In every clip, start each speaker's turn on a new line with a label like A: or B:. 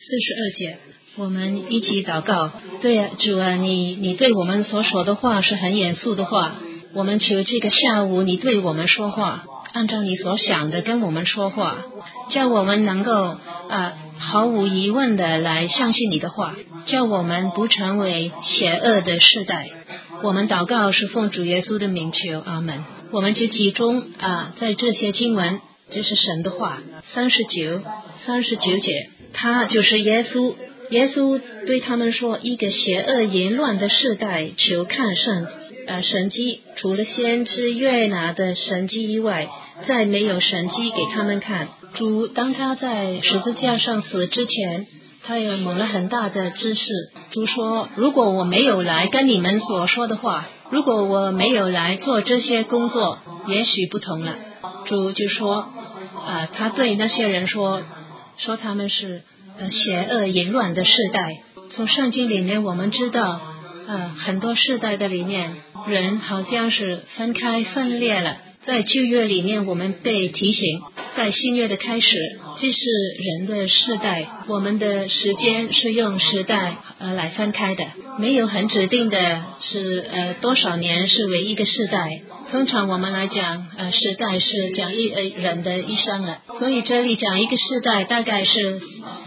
A: 42节，我们一起祷告。对啊，主啊，你对我们所说的话是很严肃的话，我们求这个下午你对我们说话，按照你所想的跟我们说话，叫我们能够毫无疑问的来相信你的话，叫我们不成为邪恶的世代。我们祷告是奉主耶稣的名求，阿们。我们就集中在这些经文，这是神的话。39节，他就是耶稣。耶稣对他们说，一个邪恶淫乱的世代求看神迹，除了先知约拿的神迹以外，再没有神迹给他们看。主当他在十字架上死之前，他也蒙了很大的知识。主说，如果我没有来跟你们所说的话，如果我没有来做这些工作，也许不同了。主就说他对那些人说他们是邪恶淫乱的世代。从圣经里面我们知道很多世代的里面，人好像是分裂了。在旧约里面我们被提醒，在新约的开始，这是人的世代，我们的时间是用时代来分开的，没有很指定的是多少年是为一个世代。通常我们来讲时代是讲人的一生了，所以这里讲一个世代大概是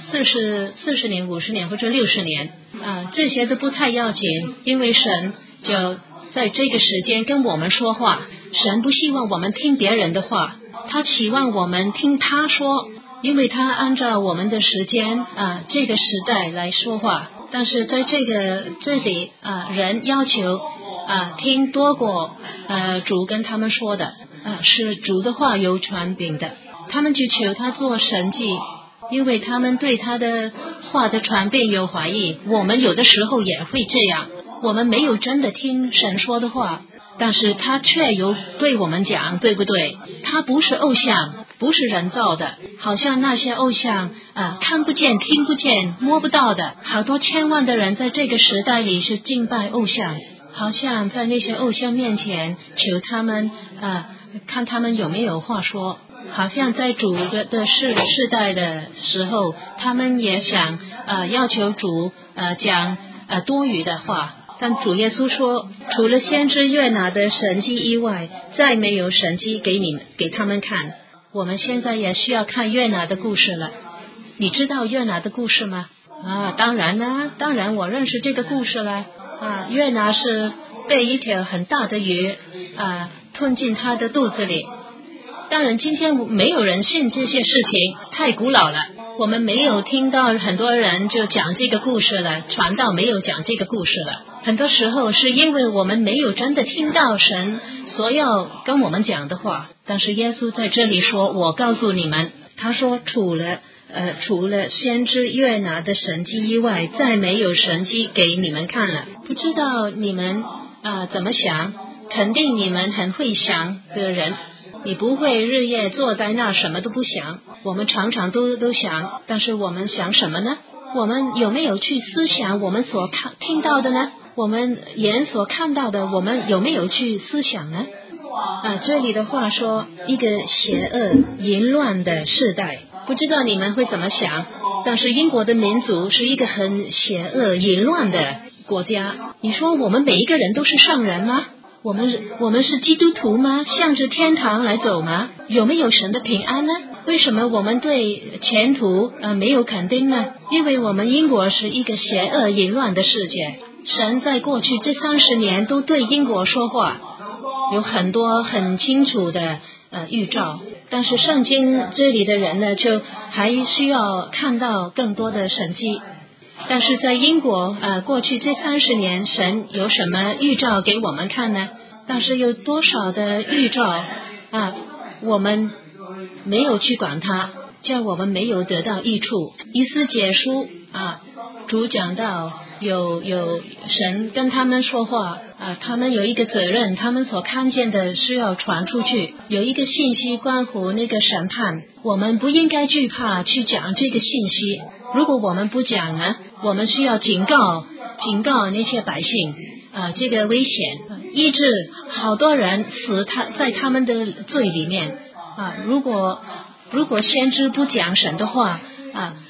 A: 40年、50年或者60年这些都不太要紧，因为神就在这个时间跟我们说话。神不希望我们听别人的话，他期望我们听他说，因为他按照我们的时间这个时代来说话。但是在这里人要求听多过主跟他们说的是主的话有权柄的，他们就求他做神迹，因为他们对他的话的传遍有怀疑。我们有的时候也会这样，我们没有真的听神说的话，但是他却有对我们讲，对不对？他不是偶像，不是人造的，好像那些偶像看不见、听不见、摸不到的。好多千万的人在这个时代里是敬拜偶像，好像在那些偶像面前求他们看他们有没有话说。好像在主的世代的时候，他们也想要求主讲多余的话。但主耶稣说，除了先知约拿的神迹以外，再没有神迹给他们看。我们现在也需要看约拿的故事了。你知道约拿的故事吗？当然啦，当然我认识这个故事了。约拿是被一条很大的鱼吞进他的肚子里。当然今天没有人信这些事情，太古老了，我们没有听到很多人就讲这个故事了，传道没有讲这个故事了。很多时候是因为我们没有真的听到神所要跟我们讲的话。但是耶稣在这里说，我告诉你们，他说除了先知约拿的神迹以外，再没有神迹给你们看了。不知道你们怎么想，肯定你们很会想的人，你不会日夜坐在那什么都不想。我们常常都想，但是我们想什么呢？我们有没有去思想我们所听到的呢？我们眼所看到的，我们有没有去思想呢？这里的话说，一个邪恶淫乱的世代，不知道你们会怎么想。但是英国的民族是一个很邪恶淫乱的国家。你说我们每一个人都是圣人吗？我们是基督徒吗？向着天堂来走吗？有没有神的平安呢？为什么我们对前途没有肯定呢？因为我们英国是一个邪恶淫乱的世界。神在过去这30年都对英国说话，有很多很清楚的预兆。但是圣经这里的人呢，就还需要看到更多的神迹。但是在英国过去这30年，神有什么预兆给我们看呢？但是有多少的预兆我们没有去管它，叫我们没有得到益处。以斯结书主讲到有神跟他们说话他们有一个责任，他们所看见的是要传出去，有一个信息关乎那个审判，我们不应该惧怕去讲这个信息。如果我们不讲呢，我们需要警告那些百姓这个危险，医治好多人死在他们的罪里面如果先知不讲神的话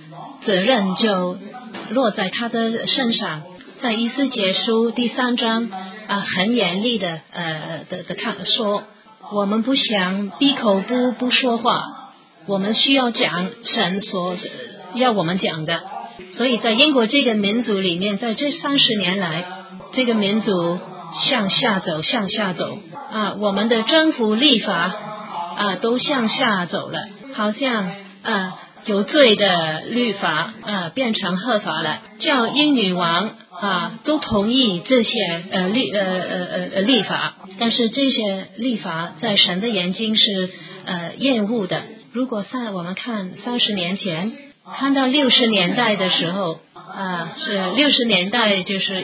A: 责任就落在他的身上。在以斯帖书第3章很严厉的说，我们不想闭口不说话，我们需要讲神所要我们讲的。所以在英国这个民族里面，在这30年来，这个民族向下走我们的政府立法都向下走了，好像有罪的律法变成合法了，叫英女王都同意这些立法，但是这些立法在神的眼睛是厌恶的。如果我们看30年前，看到60年代的时候是60年代，就是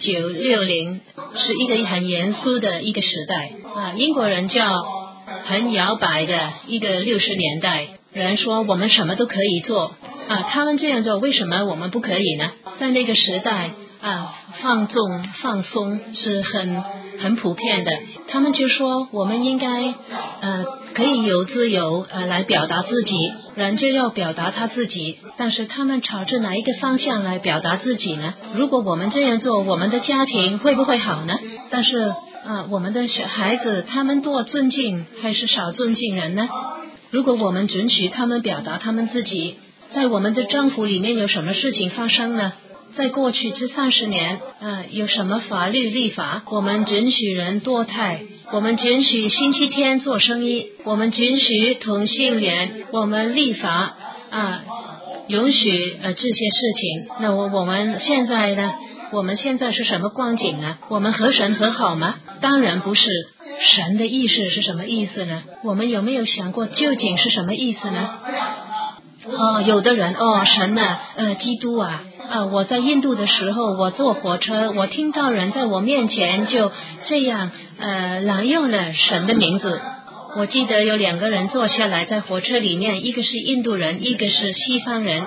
A: 1960，是一个很严肃的一个时代英国人叫很摇摆的一个60年代。人说我们什么都可以做他们这样做，为什么我们不可以呢？在那个时代放松是很普遍的。他们就说我们应该可以有自由来表达自己，人就要表达他自己，但是他们朝着哪一个方向来表达自己呢？如果我们这样做，我们的家庭会不会好呢？但是我们的小孩子他们多尊敬还是少尊敬人呢？如果我们准许他们表达他们自己，在我们的政府里面有什么事情发生呢？在过去这30年有什么法律立法？我们准许人堕胎，我们准许星期天做生意，我们准许同性恋，我们立法允许这些事情。那我们现在呢？我们现在是什么光景呢？我们和神和好吗？当然不是。神的意思是什么意思呢？我们有没有想过究竟是什么意思呢？有的人神基督我在印度的时候，我坐火车，我听到人在我面前就这样滥用了神的名字。我记得有2个人坐下来在火车里面，一个是印度人，一个是西方人。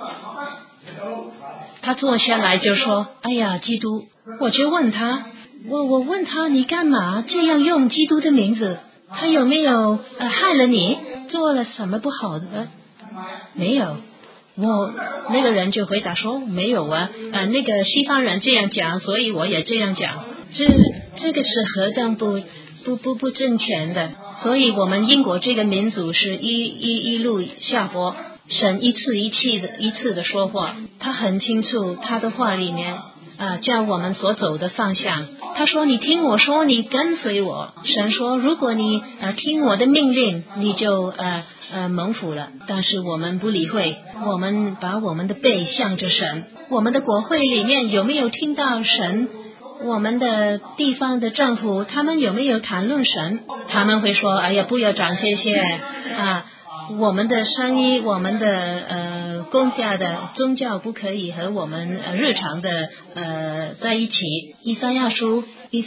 A: 他坐下来就说哎呀基督，我就问他我问他你干嘛这样用基督的名字？他有没有害了你？做了什么不好的？没有。那个人就回答说没有那个西方人这样讲，所以我也这样讲。这个是何等不正确的。所以我们英国这个民族是一路下坡。神一次的说话，他很清楚他的话里面叫我们所走的方向。他说你听我说，你跟随我。神说如果你听我的命令，你就蒙福了。但是我们不理会，我们把我们的背向着神。我们的国会里面有没有听到神？我们的地方的政府他们有没有谈论神？他们会说哎呀不要讲这些我们的生意，我们的公家的宗教不可以和我们日常的在一起。以赛亚书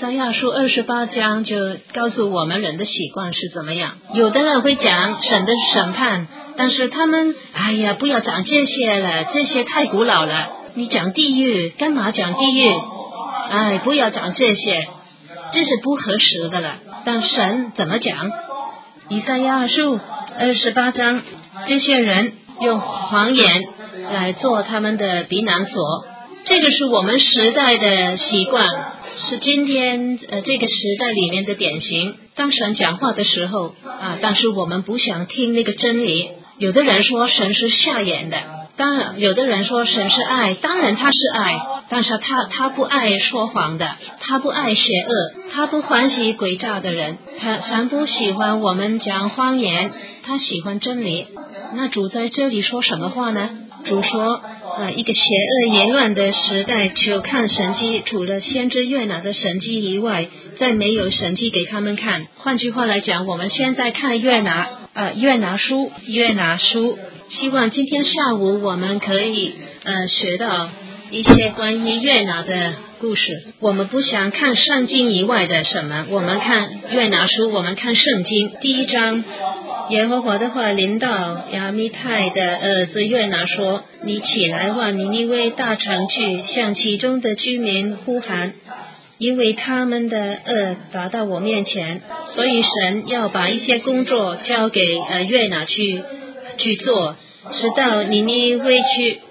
A: 28章就告诉我们人的习惯是怎么样。有的人会讲神的审判，但是他们哎呀不要讲这些了，这些太古老了。你讲地狱，干嘛讲地狱？不要讲这些，这是不合适的了。但神怎么讲？以赛亚书28章，这些人用谎言来做他们的避难所。这个是我们时代的习惯，是今天这个时代里面的典型。当神讲话的时候但是我们不想听那个真理。有的人说神是下眼的，当然有的人说神是爱，当然他是爱，但是他不爱说谎的，他不爱邪恶，他不欢喜诡诈的人。神不喜欢我们讲谎言，他喜欢真理。那主在这里说什么话呢？主说一个邪恶淫乱的时代，就看神迹，除了先知约拿的神迹以外，再没有神迹给他们看。换句话来讲，我们现在看约拿书，希望今天下午我们可以学到一些关于约拿的故事。我们不想看圣经以外的什么，我们看约拿书，我们看圣经。第1章，耶和华的话临到亚米太的儿子约拿说，你起来往尼尼微大城去，向其中的居民呼喊，因为他们的恶达到我面前。所以神要把一些工作交给约拿去做，是到尼尼微去。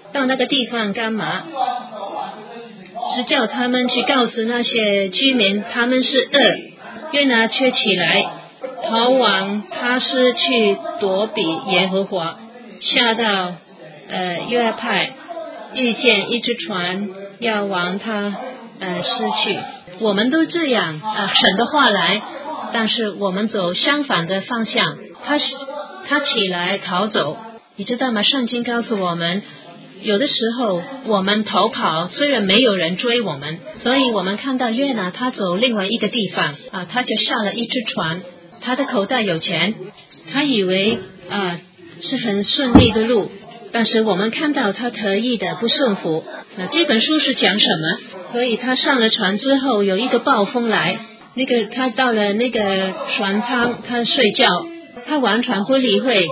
A: 到那个地方干嘛？是叫他们去告诉那些居民他们是恶。约拿却起来逃往他施去躲避耶和华，下到约派，遇见一只船要往他失去。我们都这样神的话来，但是我们走相反的方向。他起来逃走，你知道吗？圣经告诉我们，有的时候我们逃跑，虽然没有人追我们，所以我们看到约拿他走另外一个地方他就下了一只船，他的口袋有钱，他以为是很顺利的路，但是我们看到他特意的不顺服。那这本书是讲什么？所以他上了船之后，有一个暴风来，他到了那个船舱，他睡觉，他完全不理会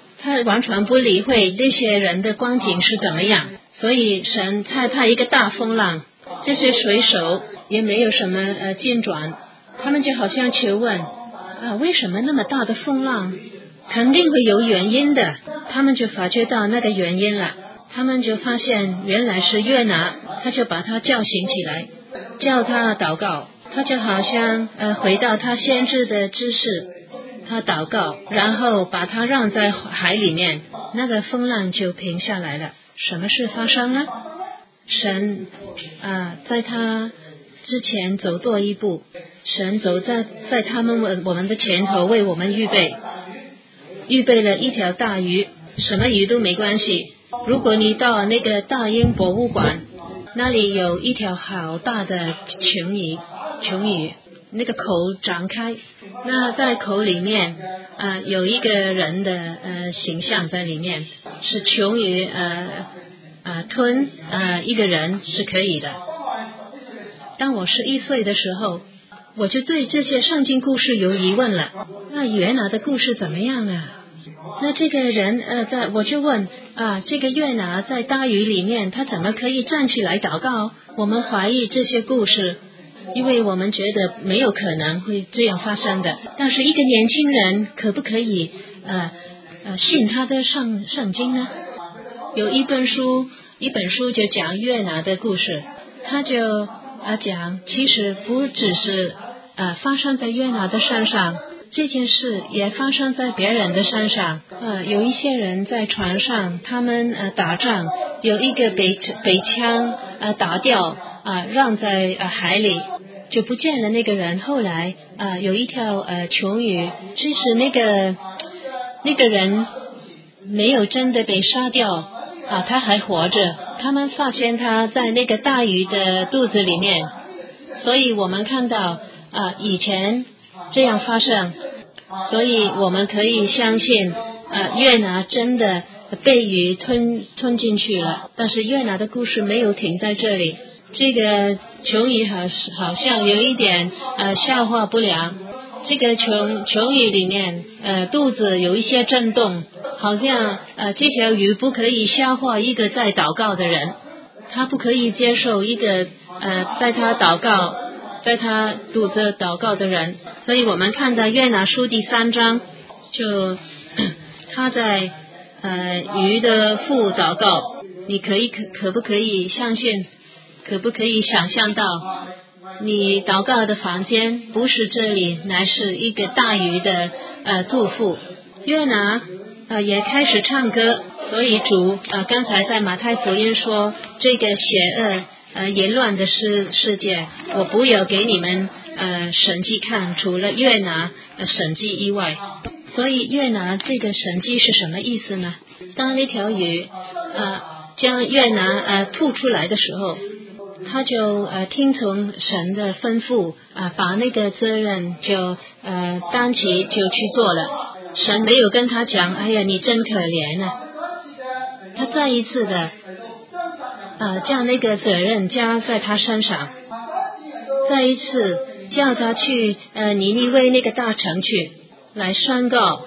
A: 那些人的光景是怎么样。所以神害怕一个大风浪，这些水手也没有什么进转，他们就好像求问为什么那么大的风浪？肯定会有原因的。他们就发觉到那个原因了，他们就发现原来是约拿，他就把他叫醒起来，叫他祷告。他就好像回到他先知的知识，他祷告，然后把他让在海里面，那个风浪就平下来了。什么事发生了？神在他之前走多一步，神走在我们的前头，为我们预备了一条大鱼，什么鱼都没关系。如果你到那个大英博物馆，那里有一条好大的琼鱼，那个口张开，那在口里面有一个人的形象在里面，是琼鱼吞一个人是可以的。当我11岁的时候，我就对这些圣经故事有疑问了。那约拿的故事怎么样啊？那这个人我就问这个约拿在大鱼里面，他怎么可以站起来祷告？我们怀疑这些故事，因为我们觉得没有可能会这样发生的。但是一个年轻人可不可以信他的圣经呢？有一本书就讲约拿的故事，他就讲其实不只是发生在约拿的身上，这件事也发生在别人的身上。有一些人在船上，他们打仗，有一个被枪打掉让在海里，就不见了那个人。后来有一条琼鱼，其实那个人没有真的被杀掉他还活着，他们发现他在那个大鱼的肚子里面。所以我们看到以前这样发生，所以我们可以相信约拿真的被鱼吞进去了。但是约拿的故事没有停在这里，这个琼鱼好像有一点消化不良，这个琼鱼里面肚子有一些震动，好像这条鱼不可以消化一个在祷告的人，他不可以接受一个在他肚子祷告的人。所以我们看到约拿书第3章，就他在鱼的腹祷告。你可不可以相信，可不可以想象到你祷告的房间不是这里，乃是一个大鱼的肚腹。约拿也开始唱歌。所以主刚才在马太福音说，这个邪恶淫乱的世界，我不要给你们神迹看，除了约拿神迹以外。所以约拿这个神迹是什么意思呢？当那条鱼将约拿吐出来的时候，他就听从神的吩咐把那个责任就担起就去做了。神没有跟他讲哎呀你真可怜啊，他再一次的将那个责任加在他身上，再一次叫他去尼尼微那个大城去来宣告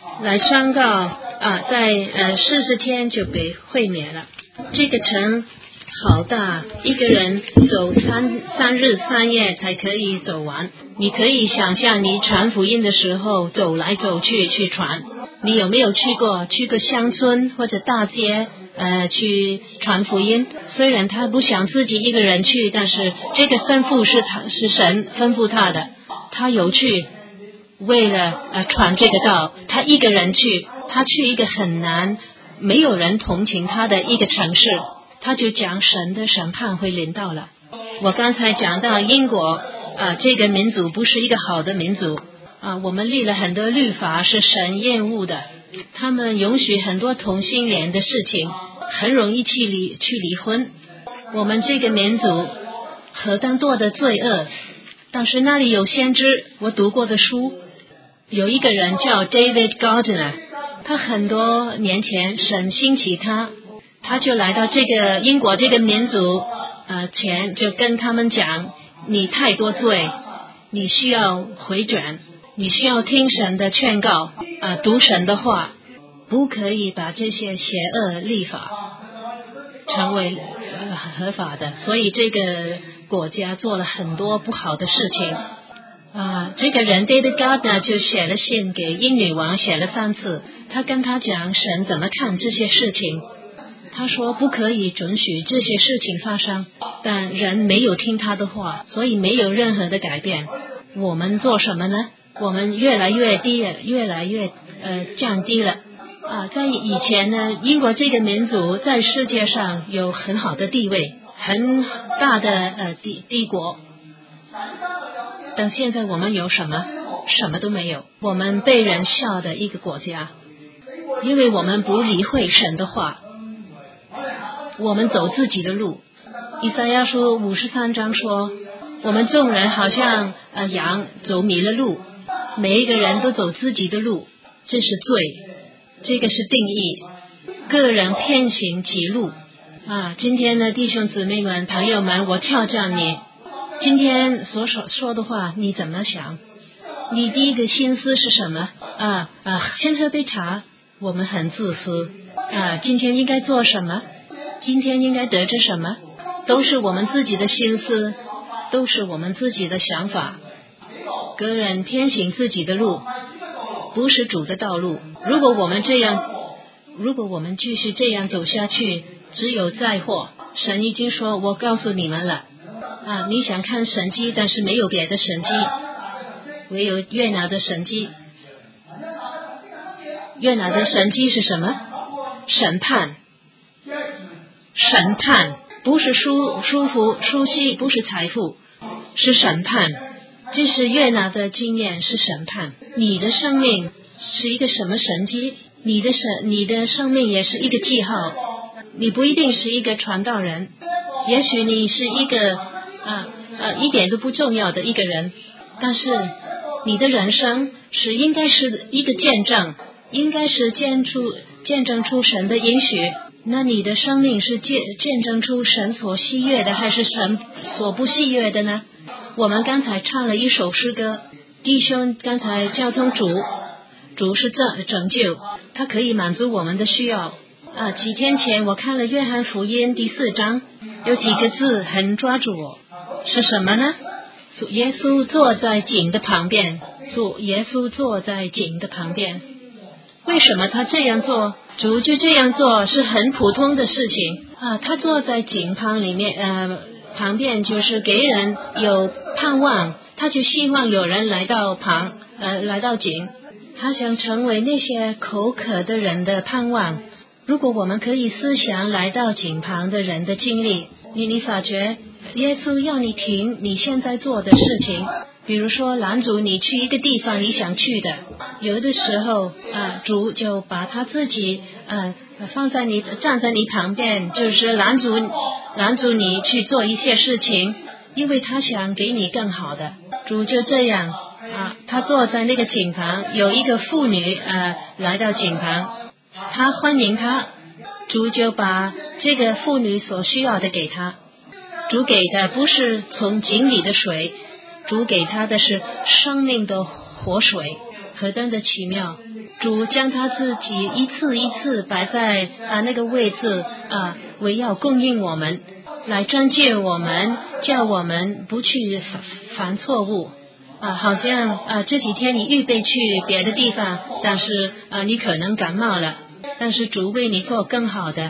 A: 在40天就被毁灭了。这个城好大，一个人走三日3夜才可以走完。你可以想象你传福音的时候走来走去传，你有没有去过乡村或者大街去传福音。虽然他不想自己一个人去，但是这个吩咐是神吩咐他的，他有去为了传这个道，他一个人去，他去一个很难没有人同情他的一个城市，他就讲神的审判会临到了。我刚才讲到英国这个民族不是一个好的民族我们立了很多律法是神厌恶的，他们允许很多同性恋的事情，很容易去离婚。我们这个民族何等多的罪恶，但是那里有先知，我读过的书，有一个人叫 David Gardner， 他很多年前神兴起他就来到这个英国这个民族前，就跟他们讲，你太多罪，你需要回转，你需要听神的劝告读神的话，不可以把这些邪恶立法成为合法的。所以这个国家做了很多不好的事情这个人 David Gardner 就写了信给英女王，写了3次，他跟他讲神怎么看这些事情。他说不可以准许这些事情发生，但人没有听他的话，所以没有任何的改变。我们做什么呢？我们越来越低了，越来越降低了在以前呢，英国这个民族在世界上有很好的地位，很大的帝国，但现在我们有什么？什么都没有。我们被人笑的一个国家，因为我们不理会神的话，我们走自己的路。以赛亚书53章说，我们众人好像羊走迷了路，每一个人都走自己的路，这是罪，这个是定义，个人偏行己路今天呢，弟兄姊妹们朋友们，我挑战你，今天所说的话你怎么想？你第一个心思是什么先喝杯茶，我们很自私今天应该做什么？今天应该得着什么？都是我们自己的心思，都是我们自己的想法，个人偏行自己的路，不是主的道路。如果我们继续这样走下去，只有灾祸。神已经说，我告诉你们了你想看神迹，但是没有别的神迹，唯有约拿的神迹。约拿的神迹是什么？审判，不是舒服舒息，不是财富，是审判。这是约拿的经验，是审判。你的生命是一个什么神迹？你的生命也是一个记号。你不一定是一个传道人，也许你是一个一点都不重要的一个人，但是你的人生应该是一个见证，应该是见证出神的应许。那你的生命是见证出神所喜悦的，还是神所不喜悦的呢？我们刚才唱了一首诗歌，弟兄刚才交通主是拯救，他可以满足我们的需要几天前我看了约翰福音第4章，有几个字很抓住我，是什么呢？耶稣坐在井的旁边，耶稣坐在井的旁边。为什么他这样做？主就这样做是很普通的事情他坐在井旁旁边，就是给人有盼望，他就希望有人来到井，他想成为那些口渴的人的盼望。如果我们可以思想来到井旁的人的经历，你发觉耶稣要你停你现在做的事情，比如说拦阻你去一个地方你想去的，有的时候主就把他自己站在你旁边，就是拦阻你去做一些事情，因为他想给你更好的。主就这样他坐在那个井旁，有一个妇女来到井旁，他欢迎他，主就把这个妇女所需要的给他。主给的不是从井里的水，主给他的是生命的活水，何等的奇妙。主将他自己一次一次摆在那个位置为要供应我们，来专戒我们，叫我们不去犯错误好像这几天你预备去别的地方，但是你可能感冒了，但是主为你做更好的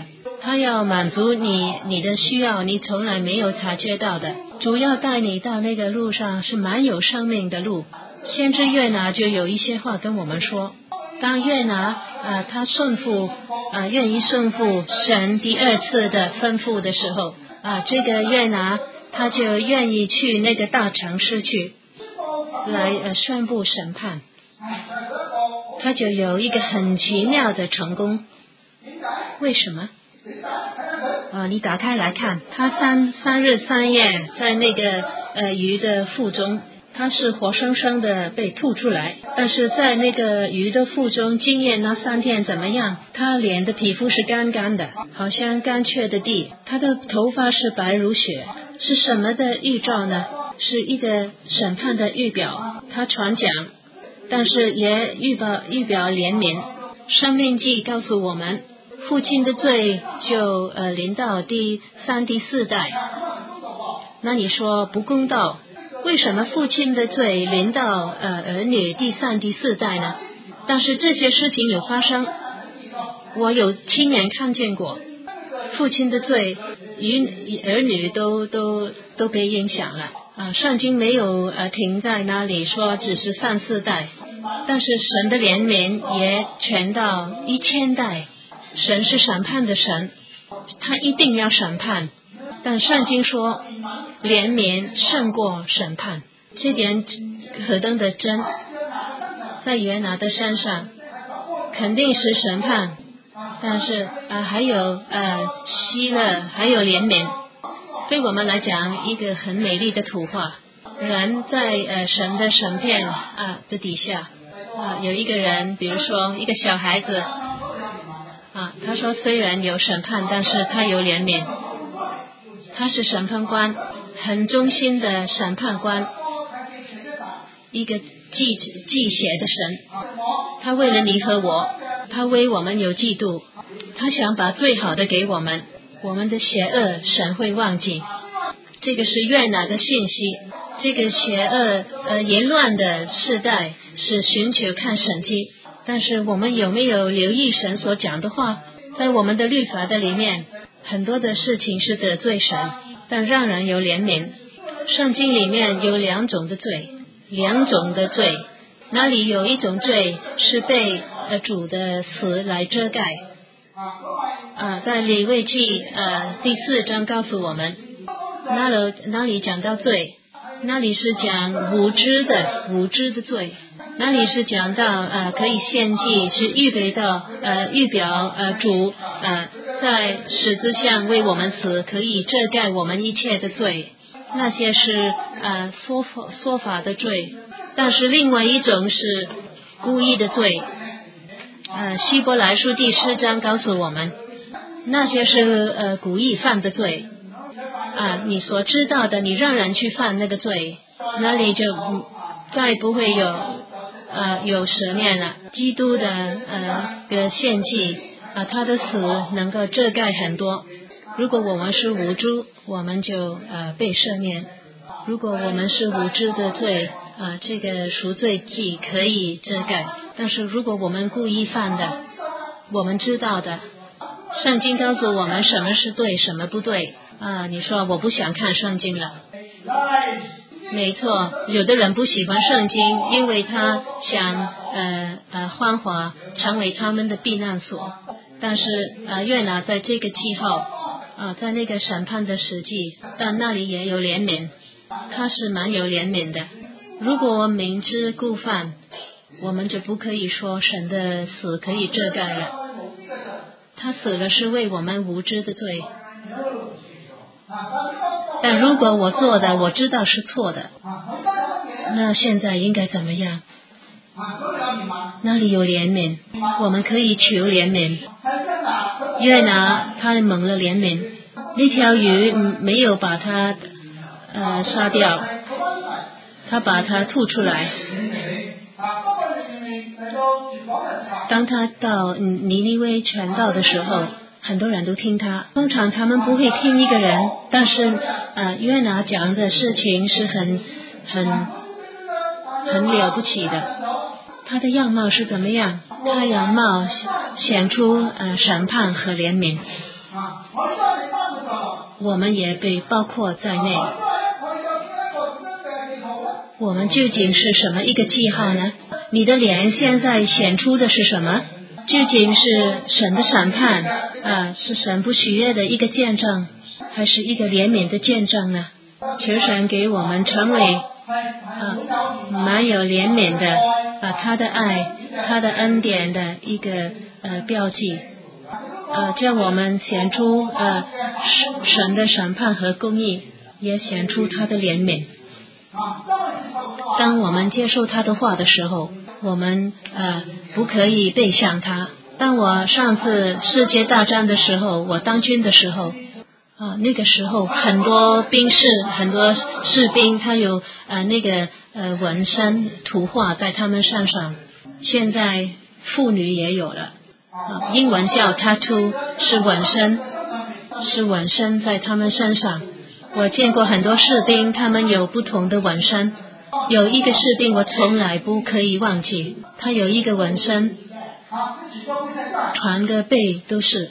A: 他要满足你的需要，你从来没有察觉到的。主要带你到那个路上是蛮有生命的路。先知约拿就有一些话跟我们说，当约拿他愿意顺服神第二次的吩咐的时候，这个约拿他就愿意去那个大城市去来宣布审判，他就有一个很奇妙的成功。为什么？你打开来看，他三日三夜在那个鱼的腹中，他是活生生的被吐出来，但是在那个鱼的腹中经验那3天怎么样？他脸的皮肤是干干的，好像干涸的地，他的头发是白如雪，是什么的预兆呢？是一个审判的预表，他传讲，但是也预表怜悯。申命记告诉我们，父亲的罪就临到第3、第4代。那你说不公道，为什么父亲的罪临到儿女第3、第4代呢？但是这些事情有发生，我有亲眼看见过，父亲的罪儿女都被影响了。圣经没有停在那里说只是3、4代，但是神的怜悯也传到1000代。神是审判的神，他一定要审判，但圣经说怜悯胜过审判，这点何等的真。在约拿的身上肯定是审判，但是还有喜乐，还有怜悯。对我们来讲一个很美丽的图画。人在神的审判的底下有一个人，比如说一个小孩子他说虽然有审判，但是他有怜悯，他是审判官，很忠心的审判官，一个忌邪的神。他为了你和我，他为我们有嫉妒，他想把最好的给我们，我们的邪恶神会忘记。这个是约拿的信息。这个邪恶淫乱的世代是寻求看神迹，但是我们有没有留意神所讲的话？在我们的律法的里面，很多的事情是得罪神，但让人有怜悯。圣经里面有2种的罪，那里有一种罪是被主的死来遮盖。在利未记第4章告诉我们，那里讲到罪，那里是讲无知的罪，那里是讲到可以献祭，是预表主在十字架为我们死，可以遮盖我们一切的罪。那些是说法的罪，但是另外一种是故意的罪。希伯来书第4章告诉我们，那些是故意犯的罪。你所知道的，你让人去犯那个罪，那里就再不会有赦免了。基督的献祭他的死能够遮盖很多。如果我们是无知，我们就被赦免；如果我们是无知的罪这个赎罪祭可以遮盖。但是如果我们故意犯的，我们知道的，圣经告诉我们什么是对，什么不对。你说我不想看圣经了。没错，有的人不喜欢圣经，因为他想幻化成为他们的避难所。但是约拿在这个记号在那个审判的时期，但那里也有怜悯，他是蛮有怜悯的。如果我明知故犯，我们就不可以说神的死可以遮盖了。他死了是为我们无知的罪。但如果我做的我知道是错的，那现在应该怎么样？那里有怜悯，我们可以求怜悯。约拿他蒙了怜悯，那条鱼没有把他杀掉，他把它吐出来。当他到尼尼微传道的时候，很多人都听他。通常他们不会听一个人，但是约拿讲的事情是很了不起的。他的样貌是怎么样？他样貌显出审判和怜悯。 我们也被包括在内。我们究竟是什么一个记号呢？你的脸现在显出的是什么？究竟是神的审判是神不喜悦的一个见证，还是一个怜悯的见证呢？求神给我们成为蛮有怜悯的他的爱他的恩典的一个标记叫我们显出神的审判和公义，也显出他的怜悯。当我们接受他的话的时候，我们不可以背向他。当我上次世界大战的时候，我当军的时候那个时候很多兵士很多士兵他有那个纹身图画在他们身上。现在妇女也有了英文叫 tattoo， 是纹身在他们身上。我见过很多士兵他们有不同的纹身。有一个士兵我从来不可以忘记，他有一个纹身全个背都是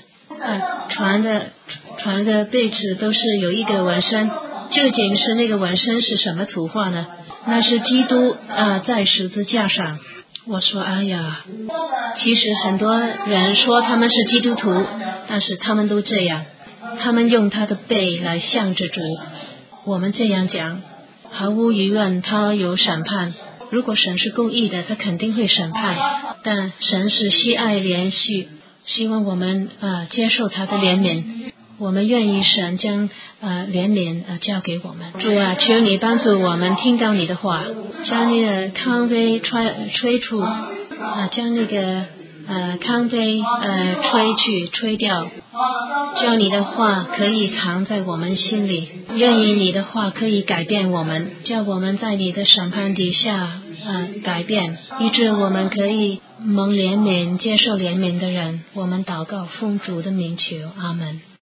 A: 全个背子都是有一个纹身。究竟是那个纹身是什么图画呢？那是基督在十字架上。我说哎呀，其实很多人说他们是基督徒，但是他们都这样，他们用他的背来向着主。我们这样讲毫无疑问他有审判，如果神是公义的他肯定会审判，但神是惜爱怜恤，希望我们接受他的怜悯。我们愿意神将怜悯交给我们。主求你帮助我们听到你的话，将你的康威吹出将那个康威吹掉，叫你的话可以藏在我们心里，愿意你的话可以改变我们，叫我们在你的审判底下改变，以致我们可以蒙怜悯接受怜悯的人。我们祷告奉主的名求，阿们。